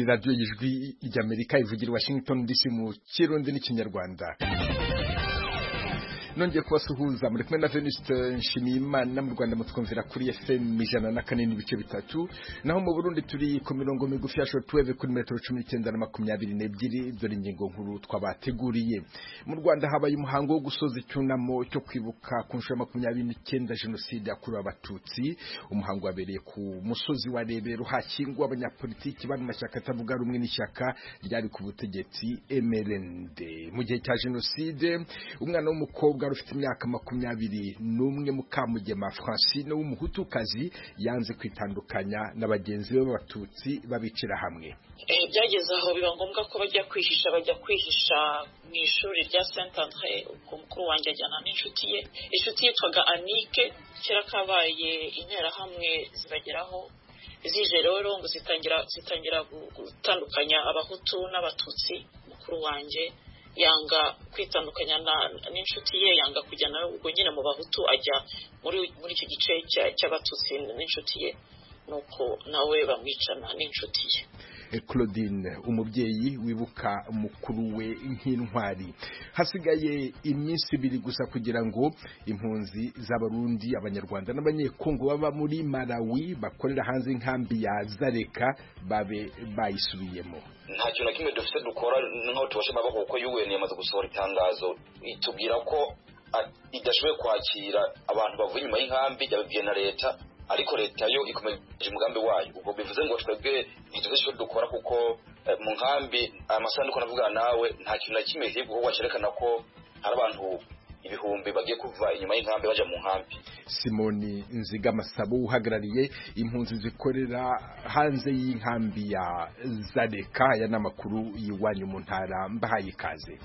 radio y'ijwi ry'Amerika ivugira Washington DC mu Kirundi n'Ikinyarwanda. Nongeye kubasuhuza muri kumwe na Venuste Nshimiyimana mu Rwanda mutwumvira kuri FM 104.3 naho mu Burundi turi ku mirongo migufi ya shortwave kuri metero 19 na 22 dore ingingo nkuru twabateguriye. Mu Rwanda habaye umuhango wo gusoza icyunamo cyo kwibuka ku nshuro 29 jenoside yakorewe abatutsi. Umuhango wabereye ku musozi wa Rebero hashyingwa abanyapolitiki bari mu mashyaka atavuga rumwe n'ishyaka ryari ku butegetsi MRND. Mu gihe cya jenoside umwana w'umukobwa rufite imyaka 21 Mukamugema Francine w'umuhutukazi yanze kwitandukanya n'abagenzi be b'abatutsi babicira hamwe. Byageze aho biba ngombwa ko bajya kwihisha mu ishuri rya Saint André. Umukuru wanjye ajyana n'inshuti ye, inshuti yitwaga Anike, kera kabaye intera hamwe zibageraho zije rero ngo zitangira gutandukanya abahutu n'abatutsi. Umukuru wanjye yanga kwitandukanya n'inshuti ye, yanga kujya nawe ubwo nyine mu bahutu ajya muri icyo gice cy'abatutsi n'inshuti ye, nuko nawe bamwicana n'inshuti ye. Claudine umubyeyi wibuka mukuru we nk'intwari. Hasigaye iminsi 2 gusa kugira ngo impunzi z'abarundi, abanyarwanda n'abanyekongo baba muri Malawi bakorera hanze inkambi ya Zareka babe bayisubiyemo. Nta kintu kimwe dufite dukora nko tubashema bako ko UN yamaze gusohora itangazo itubwira ko idashoboye kwakira abantu bavuye inyuma y'inkambi yabibwiye na leta, ariko leta yo ikomeje umugambi wayo. Ubwo bivuze ngo twebwe ntituzisho dukora kuko mu nkambi amasanduku navuga nawe nta kintu na kimwe hibwo ko cyerekana ko hari abantu ibihumbi bagiye kuva inyuma y'inkambi baje mu nkambi. Simoni Nzigamasabo uhagarariye impunzi zikorera hanze y'inkambi ya Zareka ya namakuru yiwanyu mu ntara mbahaye ikaze.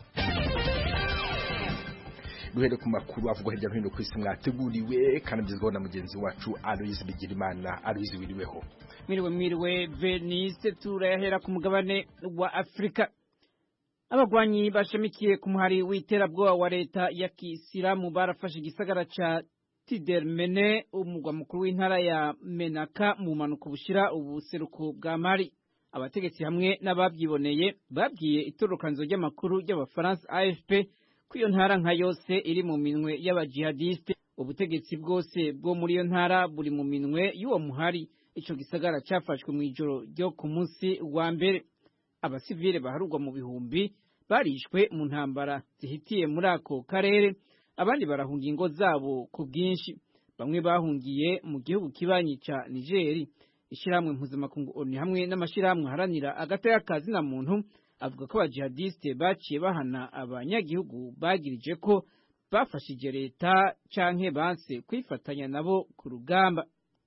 Duhere ku makuru avugwa hirya no hino ku isi mwateguriwe kandi byizwaho na mugenzi wacu Aloise Bigirimana. Aloise wiriweho? Mwiriwe Venice. Turahera ku mugabane wa Afrika. Abagwanyi bashamikiye ku muhari w'iterabwoba wa leta ya Kisilamu barafashe igisagara ca Tidermene, umugwa mukuru w'intara ya Menaka mu manuko bushira ubuseruko bwa Mali. Abategetsi hamwe n'ababyiboneye babwiye itorokanzo ry'amakuru ry'abafaransa AFP ko iyo ntara nka yose iri mu minwe y'abajihadiste. Ubutegetsi bwose bwo muri iyo ntara buri mu minwe y'uwo muhari. Ico gisagara cyafashwe mu ijoro ryo ku munsi wa mbere. Abasivile baharugwa mu bihumbi barishwe mu ntambara zihitiye muri ako karere, abandi barahungiye ingo zabo ku bwinshi. Bamwe bahungiye mu gihugu kibanyi ca Niger. Ishiramwe mpuzamakungu ONU hamwe n'amashiramwe haranira agateka kazina muntu avuga ko abajihadiste baciye bahana abanyagihugu bagirije ko bafashije leta canke banse kwifatanya nabo ku rugamba.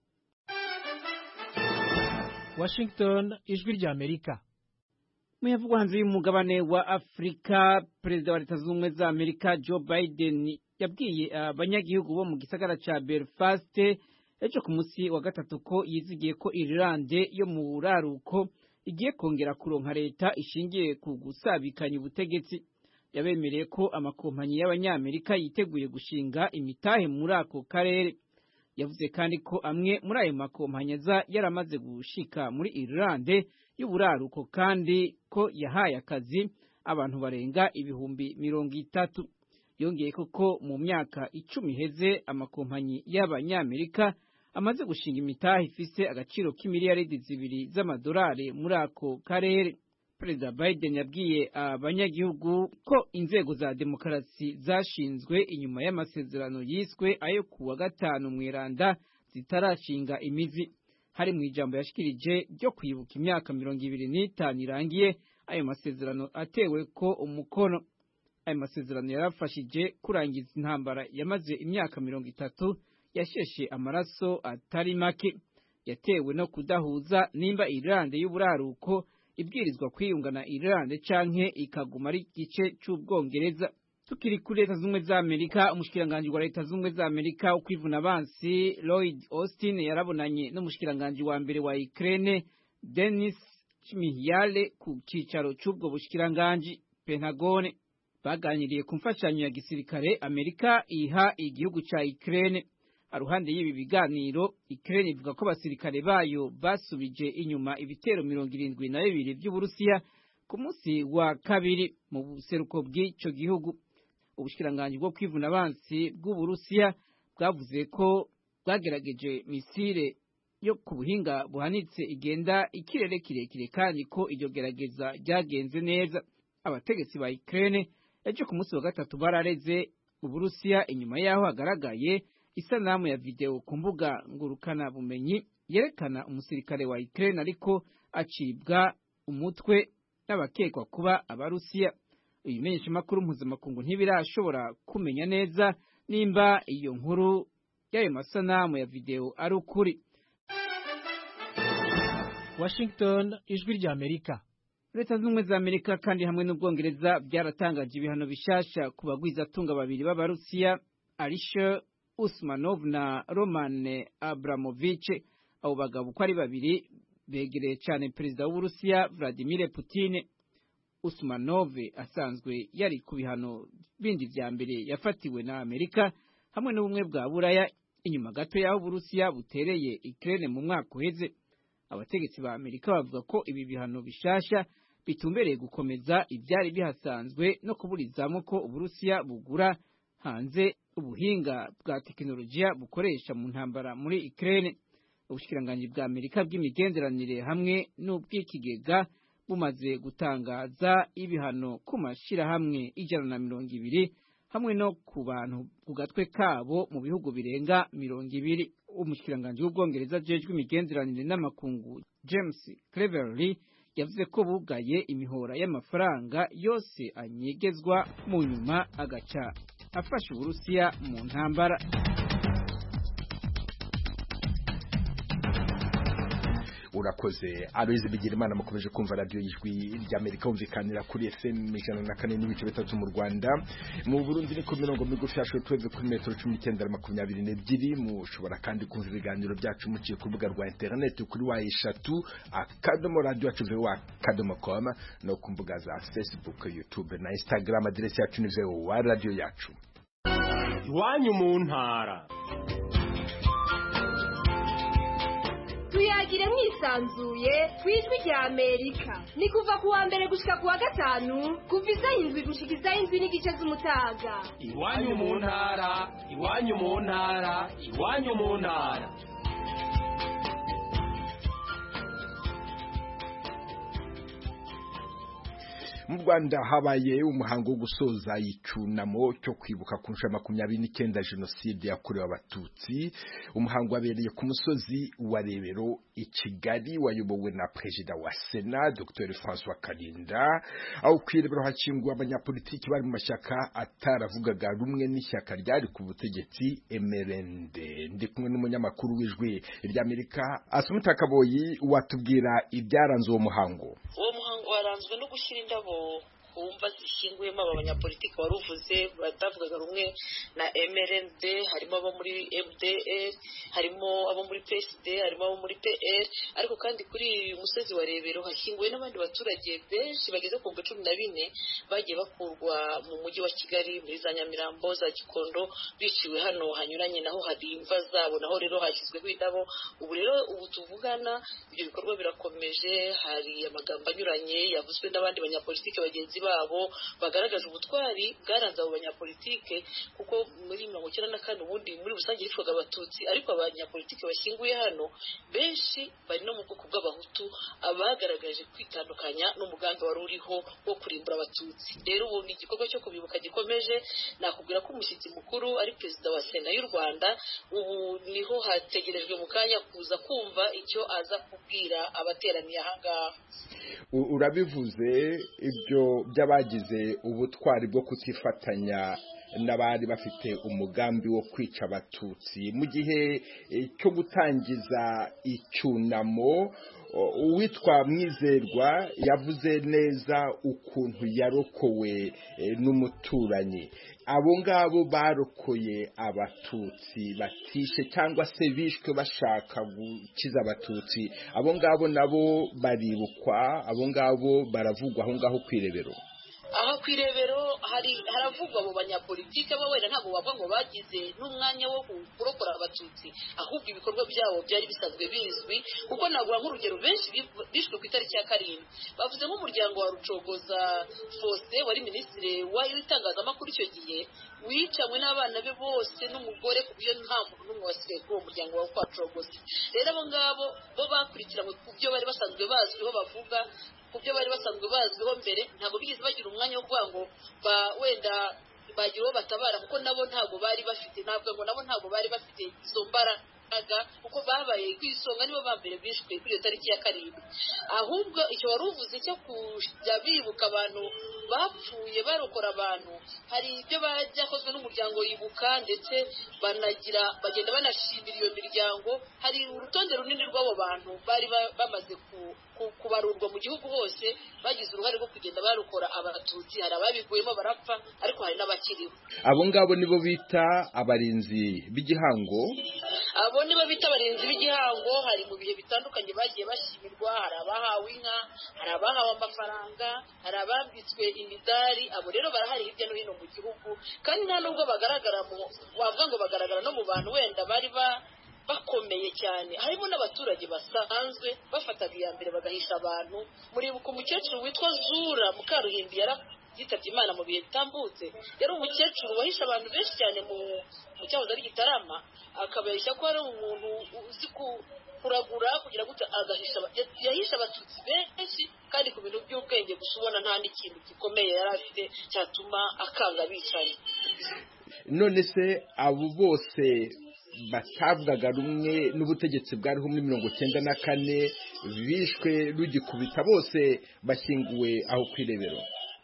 Washington, ijwi ry'Amerika. Muyavugwa hanze y'umugabane wa Afrika, Perezida wa Leta Zunze Ubumwe za Amerika Joe Biden yabwiye abanyagihugu bo mu gisagara ca Belfast ejo ku munsi wa gatatu ko yizigiye ko Ireland yo mu buraruko igiye kongera kuronka leta ishingiye ku gusabikanya ubutegetsi. Yabemereye ko amakompanyi y'abanyamerika yiteguye gushinga imitahe muri ako karere. Yavuze kandi ko amwe muri ayo makompanyi yaramaze gushika muri Ireland y'uburaruko kandi ko yahaye akazi abantu barenga ibihumbi 30. Yongeye ko mu myaka 10 heze amakompanyi y'abanyamerika amaze gushinga imitahe ifise agaciro k'imiliyaridi 2 z'amadolari muri ako karere. Perezida Biden yabwiye abanyagihugu ko inzego za demokarasi zashinzwe inyuma y'amasezerano yiswe ayo kuwa gatanu mweranda zitarashinga imizi. Hari mu ijambo yashikirije ryo kwibuka imyaka 25 irangiye ayo masezerano atewe ko umukono. Ayo masezerano yarafashije kurangiza intambara yamaze imyaka 30 yasheshe amaraso atari make. Yatewe no kudahuza nimba Ireland y'uburaruko ibwirizwa kwiyungana Ireland canke ikaguma ari gice c'Ubwongereza. Tukiri kuri Leta Zunze Ubumwe za Amerika, umushikiranganje wa Leta Zunze Ubumwe za Amerika ukwivuna abansi Lloyd Austin yarabonanye n'umushikiranganje wa mbere wa Ukraine Denis Shmyhal ku cicaro c'ubwo bushikiranganje Pentagon. Baganiriye ku mfashanyo ya gisirikare Amerika iha igihugu ca Ukraine. Aruhande y'ibi biganiro Ukraine ivuga ko abasirikare bayo basubije inyuma ibitero 72 by'Uburusiya ku munsi wa kabiri mu buseruko bw'icyo gihugu. Ubushikiranganje bwo kwivuna abansi bw'Uburusiya bwavuze ko bwagerageje misile yo ku buhinga buhanitse igenda ikirere kirekire kandi ko iryo gerageza ryagenze neza. Abategetsi ba Ukraine ejo ku munsi wa gatatu barareze Uburusiya inyuma yaho hagaragaye isanamu ya video ku mbuga ngurukana bumenyi yerekana umusirikare wa Ukraine ariko acibwa umutwe n'abakekwa kuba Abarusiya. Ibimenyesha makuru mpuzamakungu ntibirashobora kumenya neza nimba iyo nkuru y'ayo masanamu ya video ari ukuri. Washington, ijwi rya Amerika. Leta z'Ubumwe za Amerika kandi hamwe n'Ubwongereza byaratangaje ibihano bishasha ku bagwizatunga babiri b'Abarusiya, Alisher Usmanov na Roman Abramovich. Abo bagabo uko ari babiri begereye cyane perezida w'Uburusiya Vladimir Putin. Usmanov asanzwe yari ku bihano bindi vya mbere yafatiwe na Amerika hamwe n'ubumwe bwa Buraya inyuma gato y'aho Uburusiya butereye Ukraine mu mwaka uheze. Abategetsi ba Amerika bavuga ko ibi bihano bishasha bitumbereye gukomeza ibyari bihasanzwe no kuburizamo ko Uburusiya bugura hanze ubuhinga bwa tekinolojiya bukoresha mu ntambara muri Ukraine. Ubushikiranganje bwa Amerika bw'imigenderanire hamwe n'ubw'ikigega bumaze gutangaza ibihano ku mashirahamwe 120 hamwe no ku bantu ku gatwe kabo mu bihugu birenga 200. Umushikiranganje w'Ubwongereza jejwe imigenderanire n'amakungu James Cleverly yavuze ko bugaye imihora y'amafaranga yose anyegezwa mu nyuma agaca afasha Uburusiya mu ntambara. Urakoze Aloise Bigirimana mukomeje kumva radio y'ijwi ry'Amerika umvikanira kuri FM 104.3 mu Rwanda. Mu Burundi ni ku mirongo migufi ya shortwave kuri metero 1922. Mushobora kandi kumva ibiganiro byacu muciye ku rubuga rwa internet kuri wa3.radio.com no ku mbuga za Facebook, YouTube na Instagram. Adresse yacu ni wa radio yacu. Iwanyu mu ntara. Tuyagire mwisanzuye kwijwi rya Amerika. Ni kuva kuwa mbere gushika kuwa gatanu kuva izayindwi gushikiza indwi n'igice z'umutaga. Iwanyu mu ntara, iwanyu mu ntara, iwanyu mu ntara. Mu Rwanda habaye umuhango wo gusoza icyunamo cyo kwibuka ku nshuro 29 Jenoside yakorewe Abatutsi. Umuhango wabereye ku musozi wa Rebero i Kigali wayobowe na Perezida wa Sena Dr François Kalinda. Aho kwirebero hakinguwe abanyapolitiki bari mu mashyaka ataravugaga rumwe n'ishyaka ryari ku butegetsi MRND. Ndi kumwe n'umunyamakuru w'ijwi ry'Amerika Asumta Kaboyi watubwira ibyaranze uwo muhango. Uwo muhango waranzwe no gushyira indabo kumva zishinguyemo aba banyapolitiki waruvuze batavugaga rumwe na MRND. Harimo abo muri MDR, harimo abo muri PSD, harimo abo muri PR, ariko kandi kuri uyu musozi wa Rebero hashinguwe n'abandi baturage benshi bageze ku 14 bagiye bakurwa mu mujyi wa Kigali muri za Nyamirambo, za Gikondo, biciwe hano hanyuranye naho hari imva zabo, naho rero hashyizweho indabo. Ubu tuvugana ibyo bikorwa birakomeje. Hari amagambo anyuranye yavuzwe n'abandi banyapolitiki bagenzi babo bagaragaje ubutwari bwaranze abo banyapolitike, kuko muri 94 ubundi muri rusange yitwaga Abatutsi, ariko abanyapolitike bashinguye hano benshi bari no mu bwoko bw'Abahutu abagaragaje kwitandukanya n'umugambi wari uriho wo kurimbura Abatutsi. Rero ubu ni igikorwa cyo kubibuka gikomeje. Nakubwira ko umushyitsi mukuru ari Perezida wa Sena y'u Rwanda. Ubu niho hategerejwe mu kanya kuza kumva icyo aza kubwira abateraniye ahangaha. Urabivuze ibyo by'abagize ubutwari bwo kutifatanya n'abari bafite umugambi wo kwica Abatutsi. Mu gihe cyo gutangiza icyunamo, uwitwa Mwizerwa yavuze neza ukuntu yarokowe n'umuturanyi. Abo ngabo barokoye Abatutsi batishe cyangwa se bishwe bashaka gukiza Abatutsi, abo ngabo nabo baribukwa, abo ngabo baravugwa aho ngaho kwirebero. aha ku Irebero haravugwa abo banyapolitike bo wenda ntabwo bavuga ngo bagize n'umwanya wo kurokora abatutsi, ahubwo ibikorwa byabo byari bisanzwe bizwi, kuko nagura nk'urugero benshi bishwe ku itariki ya 7 bavuze nk'umuryango wa Rucogoza Faustin wari minisitiri w'itangazamakuru icyo gihe, wicanywe n'abana be bose n'umugore ku buryo nta muntu n'umwe wasigaye kuri uwo muryango wa kwa Rucogoza. Rero abo ngabo bo bakurikiranywe ku byo bari basanzwe bazwiho, bavuga ku byo bari basanzwe bazwiho mbere, ntabwo bigeze bagira umwanya wo kuvuga ngo wenda bagira uwo batabara, kuko nabo ntabwo bari bafite, ntabwo bari bafite izo mbaraga, kuko babaye ku isonga nibo bambere bishwe kuri iyo tariki ya 7. Ahubwo icyo wari uvuze cyo kujya bibuka abantu bapfuye barokora abantu, hari ibyo byakozwe n'umuryango Ibuka, ndetse bagenda banashimira iyo miryango. Hari urutonde runini rw'abo bantu bari bamaze kubarurwa mu gihugu hose, bagize uruhare rwo kugenda barokora abatutsi. Hari ababiguyemo barapfa, ariko hari n'abakiriho. Abo ngabo nibo bita abarinzi b'igihango. Abo nibo bita abarinzi b'igihango. Hari mu bihe bitandukanye bagiye bashimirwa, hari abahawe inka, hari abahawe amafaranga, hari abambitswe imidari. Abo rero barahari hirya no hino mu gihugu, kandi nta nubwo bagaragara wavuga ngo bagaragara no mu bantu wenda bari bakomeye cyane. Harimo n'abaturage basanzwe bafataga iya mbere bagahisha abantu. Muribuka umukecuru witwa Zura Mukaruhimbi yitabye Imana mu bihe bitambutse. Yari umukecuru wahisha abantu benshi cyane mu cyahoze ari Gitarama, akabeshya ko ari umuntu uzi kuragura kugira gute yahisha abatutsi benshi, kandi ku bintu by'ubwenge gusa ubona nta n'ikintu gikomeye yari afite cyatuma akanga bicaye. None se abo bose batavugaga rumwe n'ubutegetsi bwariho muri 1994 bishwe rugikubita, bose bashyinguwe aho ku Irebero?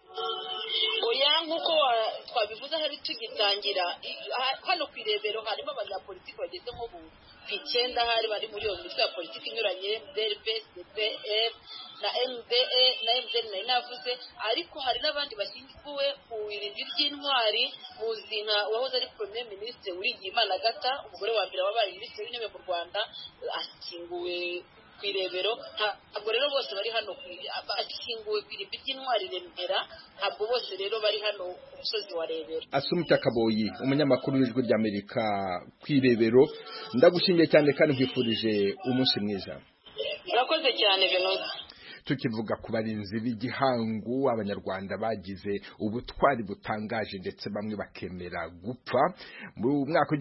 Oya, nk'uko twabivuze hari tugitangira hano ku Irebero harimo abanyapolitiki bageze nko ku 9 hari bari muri iyo mitwe ya politiki inyuranye, MDR, CPF na MDE na MDN navuze, ariko hari n'abandi bashyinguwe ku irimbi ry'intwari. Muzi nka wahoze ari Premier Ministre Uwiringiyimana Agatha, umugore wa mbere wabaye Minisitiri w'Intebe mu Rwanda, ashyinguwe ku Irebero. Ntabwo rero bose bari hano ashyinguwe ku irimbi ry'intwari Remera, ntabwo bose rero bari hano ku musozi wa Rebero. Asumta Kaboyi, umunyamakuru w'Ijwi ry'Amerika ku Irebero, ndagushimiye cyane kandi nkwifurije umunsi mwiza. Murakoze cyane Venuste. Tukivuga ku barinzi b'igihango, abanyarwanda bagize ubutwari butangaje ndetse bamwe bakemera gupfa. Mu mwaka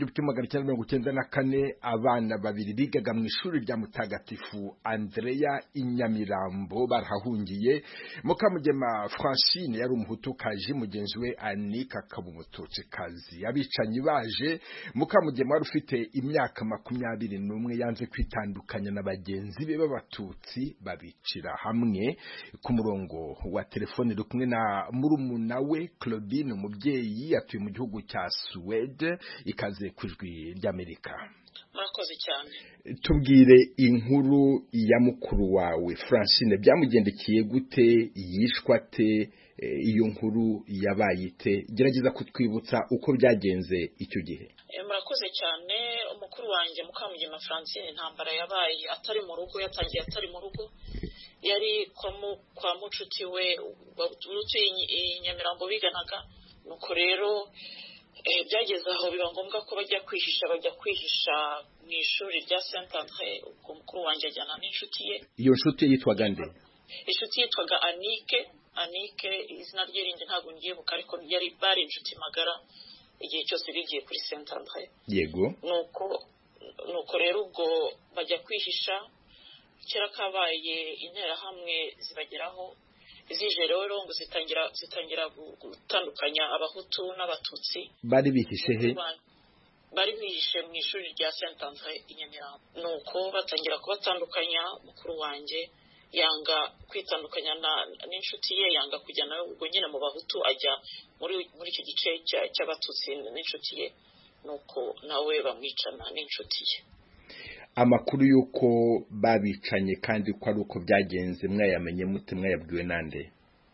w'1994 abana babiri bigaga mu ishuri rya Mutagatifu Andrea Inyamirambo barahahungiye. Mukamugema Francine yari umuhutukazi, mugenzi we Anika akaba umututsikazi. Abicanyi baje, Mukamugema wari ufite imyaka 21 yanze kwitandukanya na bagenzi be b'abatutsi, babicira hamwe. Ku murongo wa telefone uri kumwe na murumuna we Claudine, umubyeyi atuye mu gihugu cya Suwede. Ikaze ku Ijwi ry'Amerika. Murakoze cyane. Tubwire inkuru ya mukuru wawe Francine, byamugendekeye gute, yishwa ate, iyo nkuru yabaye ite? Gerageza kutwibutsa uko byagenze icyo gihe. Murakoze cyane. Umukuru wanjye Mukamugema Francine intambara yabaye atari mu rugo, yatangiye atari mu rugo, yari kwa mucuti we utuye i Nyamirambo biganaga. Nuko rero byageze aho biba ngombwa ko bajya kwihisha mu ishuri rya Saint Andre. Ubwo mukuru wanjye ajyana n'inshuti ye. Iyo nshuti yitwaga nde? Inshuti yitwaga Anike, izina rye rindi ntabwo ngibuka, ariko bari inshuti magara igihe cyose bigiye kuri Saint Andre. Yego. Nuko rero ubwo bajya kwihisha, kera kabaye interahamwe zibageraho, zije rero ngo zitangira gutandukanya abahutu n'abatutsi. Bari bihishe he? Bari bihishe mu ishuri rya Saint Andre i Nyamirambo. Nuko batangira kubatandukanya. Mukuru wanjye yanga kwitandukanya n'inshuti ye, yanga kujyana ubwo nyine mu bahutu, ajya muri icyo gice cy'abatutsi n'inshuti ye. Nuko nawe bamwicana n'inshuti ye. Amakuru yuko babicanye kandi ko ari uko byagenze mwayamenye mute, mwayabwiwe nande?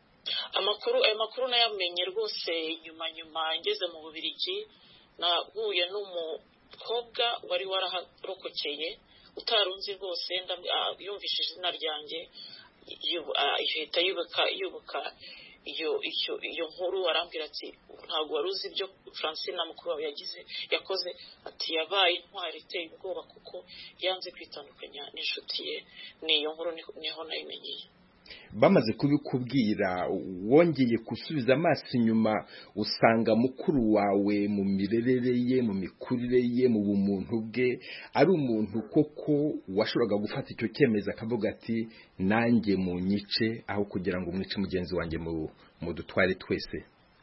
Ayo makuru nayamenye rwose nyuma ngeze mu Bubiligi. Nahuye n'umukobwa wari waraharokokeye utarunzi rwose, yumvishije izina ryanjye, ihita yubuka iyo nkuru arambwira ati ntabwo wari uzi ibyo Francine mukuru wawe yakoze ati yabaye intwari iteye ubwoba kuko yanze kwitandukanya n'inshuti ye. Niyo nkuru niho nayimenyeye. Bamaze kubikubwira wongeye gusubiza amaso inyuma usanga mukuru wawe mu mirerere ye, mu mikurire ye, mu bumuntu bwe ari umuntu koko washoboraga gufata icyo cyemezo akavuga ati nanjye mu nyice aho kugira ngo mwice mugenzi wanjye mu dutware twese.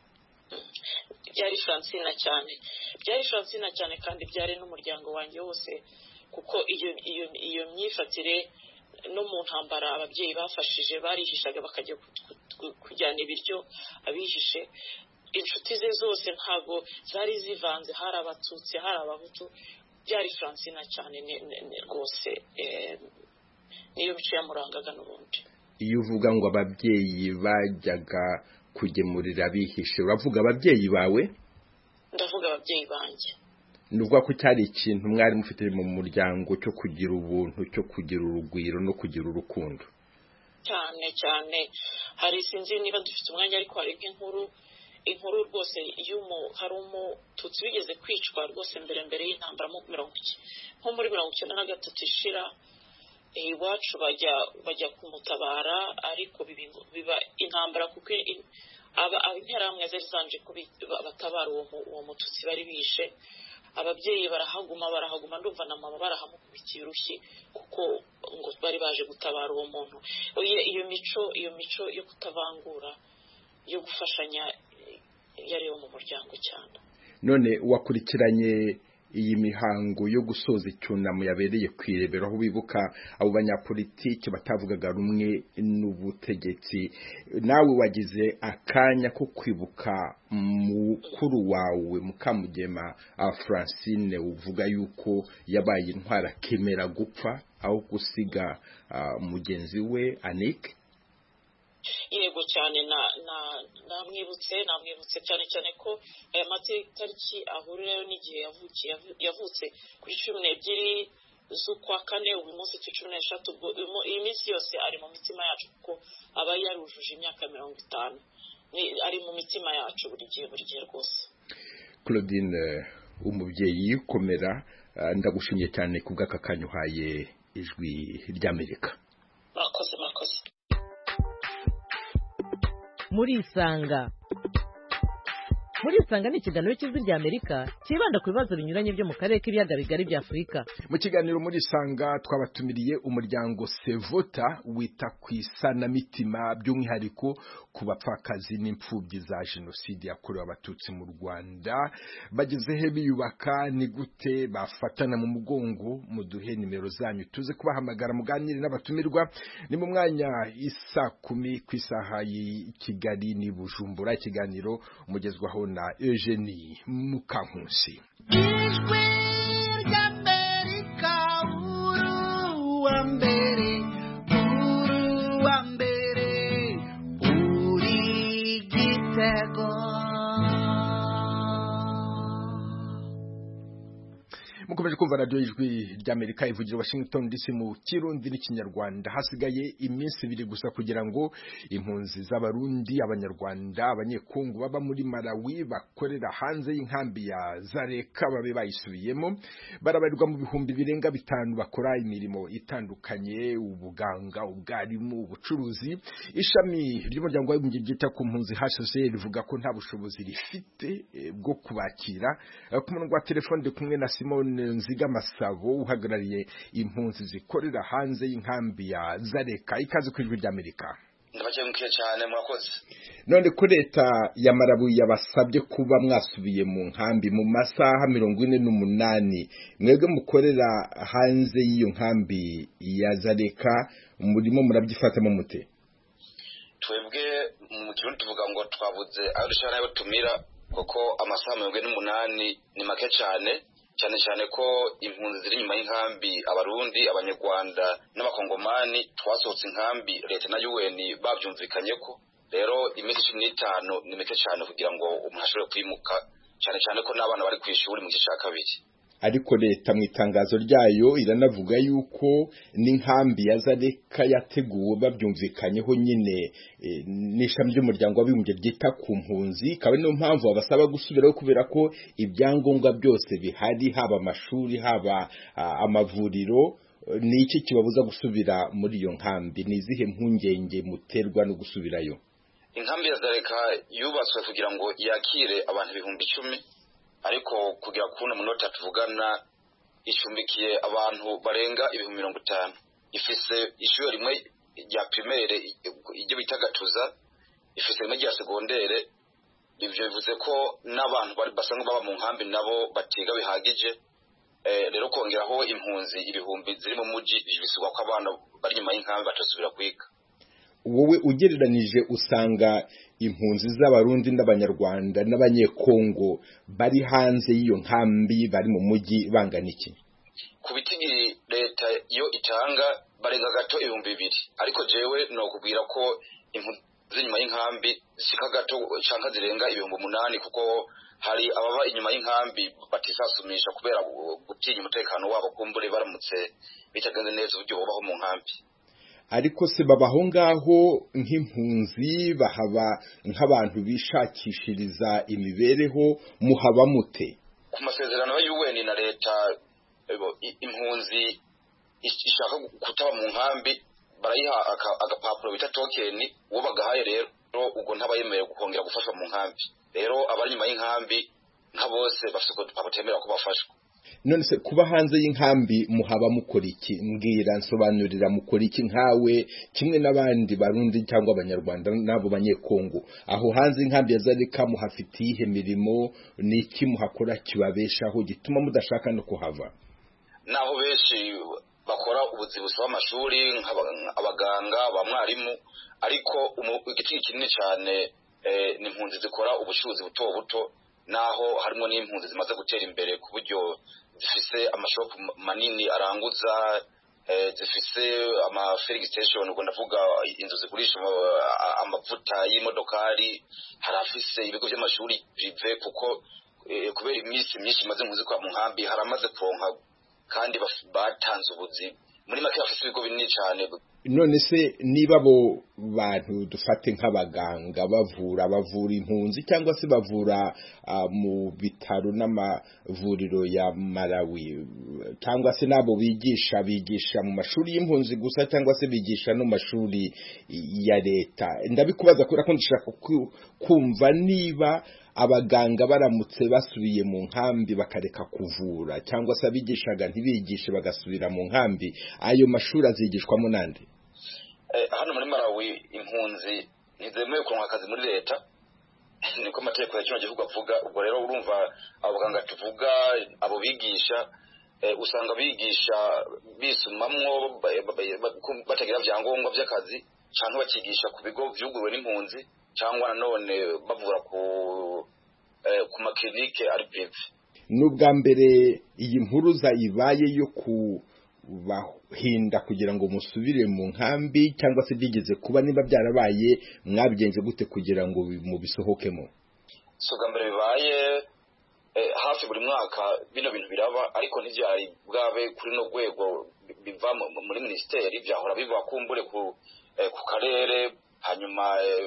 Byari Francine cyane kandi byari n'umuryango wanjye wose kuko iyo myifatire no mu ntambara ababyeyi bafashije barihishaga bakajya kujyana ibiryo abihishe. Inshuti ze zose ntago zari zivanze, hari abatutsi hari abahutu. Byari Francine cyane rwose niyo bice yamurangaga n'ubundi. Iyo uvuga ngo ababyeyi bajyaga kugemurira abihishe uravuga ababyeyi bawe? Ndavuga ababyeyi banjye. Nuvuga ko cyari ikintu mwari mufite mu muryango cyo kugira ubuntu, cyo kugira urugwiro no kugira urukundo cyane. Hari sinzi niba dufite umwanya ariko hari inkuru rwose hari umututsi bigeze kwicwa rwose mbere y'intambara nko muri 1993 ishira. Iwacu bajya kumutabara ariko biba intambara kuko interahamwe zari zanje ko batabara uwo mututsi bari bishe. Ababyeyi barahaguma ndumva na mama barahamukubitiye urushyi kuko ngo bari baje gutabara uwo muntu. Iyo mico yo kutavangura yo gufashanya yari mu muryango cyane. None wakurikiranye iyi mihango yo gusoza icyunamo yabereye kwirebera aho bibuka abo banyapolitiki batavugaga rumwe n'ubutegetsi, nawe wagize akanya ko kwibuka mukuru wawe Mukamugema Francine uvuga yuko yabaye intwara akemera gupfa aho gusiga mugenzi we Annick? Yego cyane namwibutse cyane ko aya matariki ahurirayo n'igihe yavutse kuri 12 z'ukwa kane uyu munsi 13. Iyi minsi yose ari mu mitima yacu kuko aba yarujuje imyaka 50. Ari mu mitima yacu buri gihe rwose. Claudine umubyeyi komera, ndagushimye cyane kubw'aka kanya uhaye Ijwi ry'Amerika. Murakoze. Murisanga ni ikiganiro cy'Ijwi ry'Amerika kibanda ku bibazo binyuranye byo mu karere k'ibiyaga bigari bya Afurika. Mu kiganiro Murisanga twabatumiriye umuryango Sevota wita ku isanamitima by'umwihariko ku bapfakazi n'imfubyi za jenoside yakorewe abatutsi mu Rwanda. Bagezehe biyubaka ni gute bafatana mu mugongo? Muduhe nimero zanyu tuze kubahamagara muganire n'abatumirwa. Ni mu mwanya 10:00 ku isaha y'i Kigali ni Bujumbura. Ikiganiro mugezwaho na Eugenie Mukankusi. Ijwi ry'Amerika uruwa mbere uri Gitego. Mukomeje kumva radio Ijwi ry'Amerika ivugira Washington DC mu Kirundi n'Ikinyarwanda. Hasigaye iminsi 2 gusa kugira ngo impunzi z'abarundi, abanyarwanda, abanyekongo baba muri Malawi bakorera hanze y'inkambi ya Zareka babe bayisubiyemo. Barabarirwa mu bihumbi birenga 5 bakora imirimo itandukanye, ubuganga, ubwarimu, ubucuruzi. Ishami ry'umuryango w'impunzi ku mpunzi HCR rivuga ko nta bushobozi rifite bwo kubakira. Ku murongo wa telefone kumwe na Simone Nziga Masabo uhagarariye impunzi zikorera hanze y'inkambi ya Zareka. Ikaze ku Ijwi ry'Amerika. Ndabakengukiye cyane mwakoze. None ko leta ya Malawi yabasabye kuba mwasubiye mu nkambi mu masaha 48, mwebwe mukorera hanze y'iyo nkambi ya Zareka murimo murabyifatamo mute? Twebwe mu Kirundi tuvuga ngo twabuze aho dushaka nayo tumira kuko amasaha 48 ni make cyane ko impunzi ziri nyuma y'inkambi abarundi, abanyarwanda n'abakongomani twasohotse inkambi leta na UN babyumvikanye ko rero iminsi 15 ni mike cyane kugira ngo umuntu ashobore kwimuka cyane ko n'abana bari ku ishuri mu gice cya kabiri. ariko leta mu itangazo ryayo iranavuga yuko n'inkambi ya Zareka yateguwe babyumvikanyeho nyine n'ishami ry'umuryango w'abibumbye ryita ku mpunzi, ikaba niyo mpamvu babasaba gusubiraho kubera ko ibyangombwa byose bihari, haba amashuri haba amavuriro. Ni iki kibabuza gusubira muri iyo nkambi? Ni izihe mpungenge muterwa no gusubirayo? Inkambi ya Zareka yubatswe kugira ngo yakire abantu 10,000, ariko kugira kuna munota tuvugana icumbikiye abantu barenga 50,000. Ifise ishuri rimwe rya primaire iryo bita Gatuza, ifise rimwe rya secondaire. Ivyo bivuze ko n'abantu bari basanzwe baba mu nkambi nabo batiga bihagije. Rero kongeraho impunzi 1000 ziri mu muji bisubwa ko abana bari nyuma y'inkambi batosubira kwiga. Wowe ugereranije usanga impunzi z'abarundi n'abanyarwanda n'abanyekongo bari hanze y'iyo nkambi bari mu muji bangana iki? Kubitigi leta yo itanga barenga gato 2,000, ariko jewe no kubwira ko impunzi nyuma y'inkambi zishika gato canka zirenga 8,000, kuko hari ababa inyuma y'inkambi batisasumisha kubera gutinya umutekano wabo kumbure baramutse bitagenze neza uburyo babaho mu nkambi. Ariko se babaho ngaho nk'impunzi, bahaba nk'abantu bishakishiriza imibereho, muhaba mute? Ku masezerano ya UN na leta, impunzi ishaka kutaba mu nkambi barayiha agapapuro bita token, uwo bagahaye rero ubwo ntabayemerewe kongera gufashwa mu nkambi. Rero abari nyuma y'inkambi nka bose bafite ko batemera ko bafashwa. None se kuba hanze y'inkambi muhaba mukora iki? Mbwira, nsobanurira, mukora iki nkawe kimwe n'abandi barundi cyangwa abanyarwanda nabo banyekongo? Aho hanze y'inkambi ya Zareka muhafitiye ihe mirimo, niki muhakora kibabeshaho gituma mudashaka no kuhava? Naho benshi bakora ubuzi busaba amashuri nk'abaganga, abamwarimu, ariko igiti kinini cyane ni impunzi zikora ubushuzi buto buto, naho harimo n'impunzi zimaze gutera imbere ku buryo zifise amashopu manini aranguza, zifise ama filling station, ubwo ndavuga inzu zigurisha amavuta y'imodokari, harafise ibigo by'amashuri privé, kuko kubera iminsi myinshi maze nkuzi kwa mu nkambi haramaze kuronka kandi batanze ubuzi muri make bafise ibigo binini cyane. None se niba abo bantu dufate nk'abaganga bavura impunzi cyangwa se bavura mu bitaro n'amavuriro ya Malawi, cyangwa se nabo bigisha mu mashuri y'impunzi gusa, cyangwa se bigisha no mashuri ya leta, ndabikubaza kubera ko ndashaka kumva niba abaganga baramutse basubiye mu nkambi bakareka kuvura, cyangwa se abigishaga ntibigishe bagasubira mu nkambi, ayo mashuri azigishwamo nande? Hano muri Malawi impunzi ntizemewe kuronka akazi muri leta, niko amategeko ya kino gihugu avuga. Ubwo rero urumva abaganga tuvuga, abo bigisha usanga bigisha bisumamwo batagira byangombwa by'akazi, cyangwa bakigisha ku bigo vyuguruwe n'impunzi, cyangwa nanone bavura ku maklinike ari privé. N'ubwa mbere iyi mpuruza ibaye yo kubahinda kugira ngo musubire mu nkambi, cyangwa se byigeze kuba? Niba byarabaye mwabigenze gute kugira ngo mubisohokemo? Bwa mbere bibaye hafi buri mwaka bino bintu biraba, ariko ntivyari bwabe kuri no rwego biva muri ministeri, byahora biva kumbure ku karere, hanyuma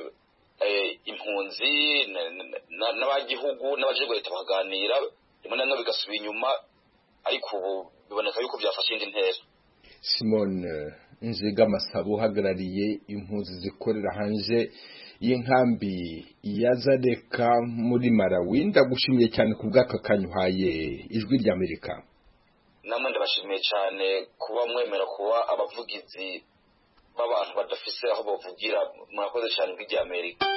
impunzi n'abagihugu n'abaje leta bakaganira, rimwe na rimwe bigasubira inyuma, ariko ubu biboneka yuko byafashe indi ntera. Simone Nzigamasabo uhagarariye impunzi zikorera hanze y'inkambi ya Zareka muri Malawi, ndagushimiye cyane ku bw'aka kanyuhaye Ijwi ry'Amerika. Namwe ndabashimiye cyane kuba mwemera kuba abavugizi b'abantu badafise aho bavugira. Murakoze cyane Ijwi ry'Amerika.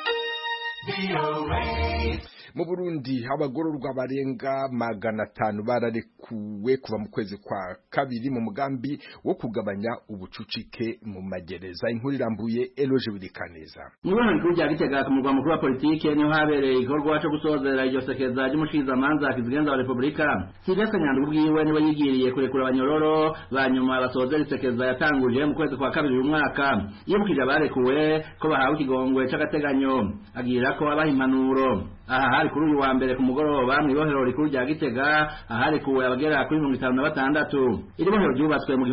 Mu Burundi abagororwa barenga 500 bararekuwe kuva mu kwezi kwa kabiri mu mugambi wo kugabanya ubucucike mu magereza. Inkuru irambuye Eloge Birikaneza. Mwibana kuri rya Gitega ku murwa mukuru wa politike niho habereye igikorwa cyo gusozera iryo sekeza ry'umushikizamanza kizigenza wa Republika. Sylvestre Nyandwi ubwiwe niwe yigiriye kurekura abanyororo banyuma basozera isekeza yatanguje mu kwezi kwa kabiri uyu mwaka. Yibukije abarekuwe ko bahawe ikigongwe c'agateganyo, agira ko abaha impanuro. aha hari kuri uyu wa mbere ku mugoroba mu ibohero rikuru rya Gitega aharekuwe abagera kuri 56. iri bohero ryubatswe mu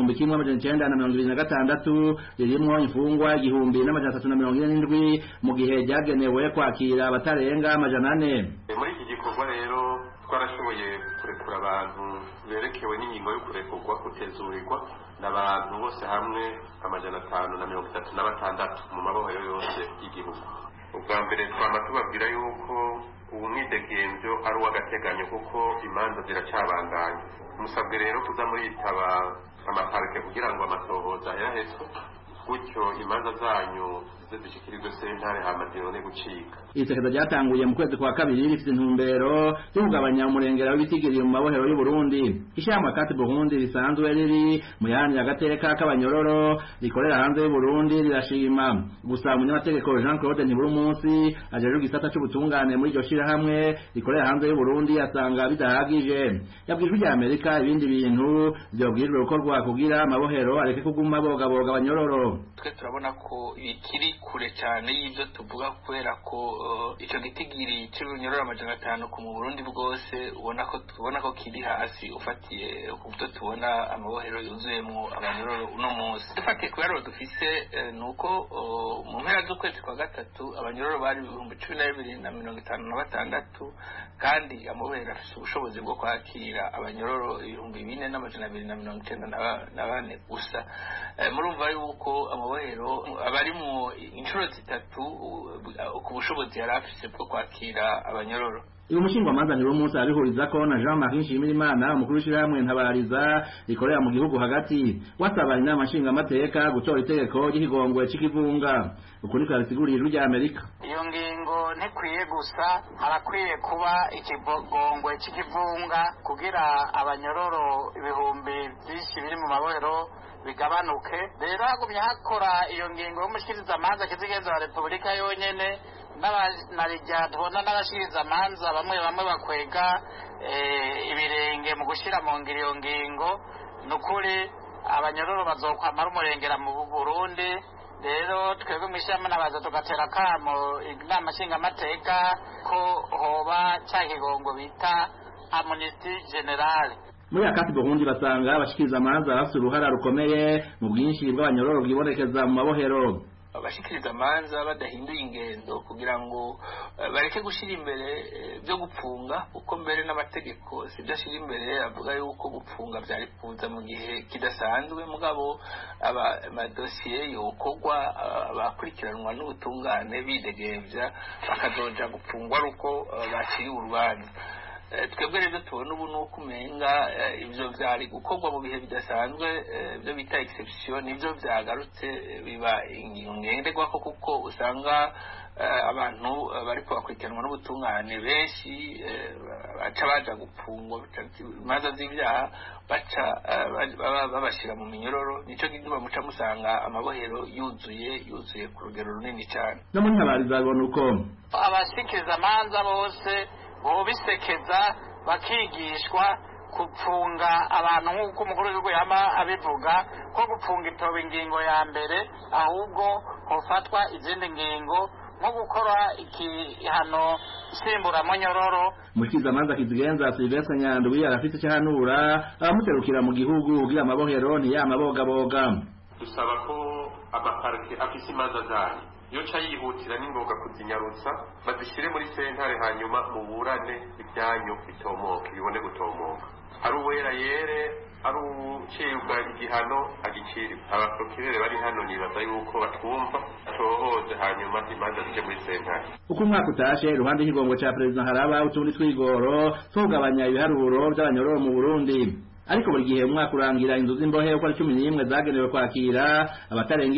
1926 ririmo imfungwa 1347 mu gihe ryagenewe kwakira abatarenga 400. muri iki gikorwa rero twarashoboye kurekura abantu berekewe n'ingingo yo kurekurwa kutezurirwa n'abantu bose hamwe 536 mu mabohero yose y'igihugu. ubwa mbere twama tubabwira yuko ubu mwidegemvyo ari uw'agateganyo kuko imanza ziracabandanya. musabwe rero kuza muritaba amaparike kugira ngo amatohoza yarahetswe gutyo imanza zanyu zishikirizwe sentare hama zirone gucika. Isekeza ryatanguye mu kwezi kwa kabiri rifite intumbero yo kugabanya umurengera w'ibitigiri mu mabohero y'u Burundi. Ishamba kati Burundi risanzwe riri mu yandi agateka k'abanyororo rikorera hanze y'u Burundi rirashima. Gusa umunyamategeko Jean Claude Ntiburumunsi ajeje igisata cy'ubutungane muri iryo shirahamwe rikorera hanze y'u Burundi asanga bidahagije. Yabwijwe rya Amerika ibindi bintu byobwirijwe gukorwa kugira amabohero areke kuguma bogaboga abanyororo. Twe turabona ko ikiri kure cyane y'ibyo tuvuga kubera ko icyo gitigiri cy'ibinyororo 500 ku Burundi bwose ubona ko kiri hasi ufatiye ku byo tubona amabohero yuzuyemo abanyororo uno munsi. Dufatiye ku yaro dufise nuko mu mpera z'ukwezi kwa gatatu abanyororo bari 1256 kandi amabohero afite ubushobozi bwo kwakira abanyororo 4294 gusa. Murumva yuko amabohero abari mu inshuro zitatu ku bushobozi yari afise bwo kwakira abanyororo. Uyu mushingwamanza ni umunsi abihuriza ko na Jean-Marie Nshimirimana umukuru w'ishyirahamwe Ntabariza rikorera mu gihugu hagati wasaba inama nshingamateka gutora itegeko ry'ikigongwe c'ikivunga. Uko niko yabisiguriye ijwi rya Amerika. Iyo ngingo ntikwiye gusa harakwiye kuba ikigongwe c'ikivunga kugira abanyororo ibihumbi byinshi biri mu mabohero bigabanuke. Rero hagumye hakora iyo ngingo y'umushikirizamanza kizigenza wa Repubulika yonyene n'abanarija tubona n'abashikirizamanza bamwe bakwega ibirenge mu gushira mu ngiro iyo ngingo. Nukuri abanyororo bazokwamara umurengera mu Burundi. Rero twebwe mwishama nabaza tugatera kamo inama nshingamateka ko hoba cyakigongo bita amnesty general. Muri akati Burundi basanga abashikirizamanza bafite uruhara rukomeye mu bwinshi bw'abanyororo bwibonekeza mu mabohero. Abashikiriza amanza badahinduye ingendo kugira ngo bareke gushira imbere byo gupfunga uko mbere n'amategeko sibyo ashira imbere avuga yuko gupfunga byari kuza mu gihe kidasanzwe mugabo amadosiye yokogwa abakurikiranwa n'ubutungane bidegembya bakazoja gupfungwa ruko baciye urubanza. Twebwe rero tubona ubu nuko umenga ivyo byari gukorwa mu bihe bidasanzwe byo bita exception nivyo byagarutse biba ingenderwa ko kuko usanga abantu bari kwakurikiranwa n'ubutungane benshi baca baja gupfungwa imanza z'ibyaha baca babashira mu minyororo. Nico gituma muca musanga amabohero yuzuye ku rugero runini cyane. No muri Ntabariza babona uko abashikiriza amanza bose bobisekeza bakigishwa gupfunga abantu nk'uko umukuru w'igihugu yama abivuga ko gupfunga itoba ingingo ya mbere ahubwo hofatwa izindi ngingo nko gukora igihano nsimburamunyororo. Mushikirizamanza kizigenza Sylvestre Nyandwi arafite cyahanura abamuterukira mu gihugu kugira amabohero ntiyamabogaboga. Dusaba ko amaparike afise imanza zayo iyo yihutira n'ingoga kuzinyarutsa bazishyire muri sentare hanyuma muburane ibyanyu bitomoka bibone gutomoka. Ari uwera yere ari ucibwa igihano agiciri. Abaprokirere bari hano nibaza yuko batwumva tohoze hanyuma imanza zije muri sentare. Uko umwaka utashe iruhande y'ikigongo ca President haraba utundi twigoro tugabanya ibiharuro by'abanyororo mu Burundi. Ariko buri gihe umwaka urangira inzu z'imbohe uko ari 11 zagenewe kwakira abatarenga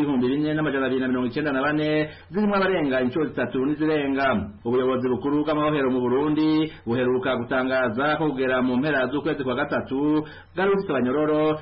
4294 zirimo abarenga inshuro 3 n'izirenga. Ubuyobozi bukuru bw'amabohero mu Burundi buheruka gutangaza ko kugera mu mpera z'ukwezi kwa gatatu bwarufite abanyororo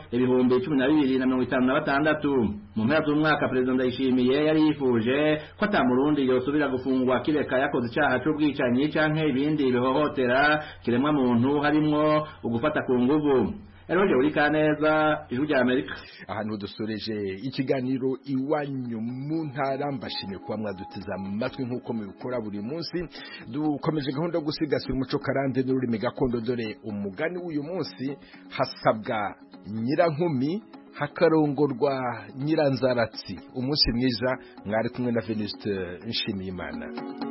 12256. Mu mpera z'umwaka President Ndayishimiye yari yifuje ko ata Murundi yosubira gufungwa kireka yakoze icyaha c'ubwicanyi canke ibindi bihohotera kiremwa muntu harimo ugufata ku nguvu. Eroje uri kaneza ijwi rya Amerika. Ahantu dusoreje ikiganiro iwanyu mu ntara, mbashimiye kuba mwadutiza amatwi nk'uko mubikora buri munsi. Dukomeje gahunda yo gusigasira umuco karande n'ururimi gakondo, dore umugani w'uyu munsi: hasabwa nyirankumi hakarongorwa nyiranzaratsi. Umunsi mwiza, mwari kumwe na Venuste Nshimiyimana.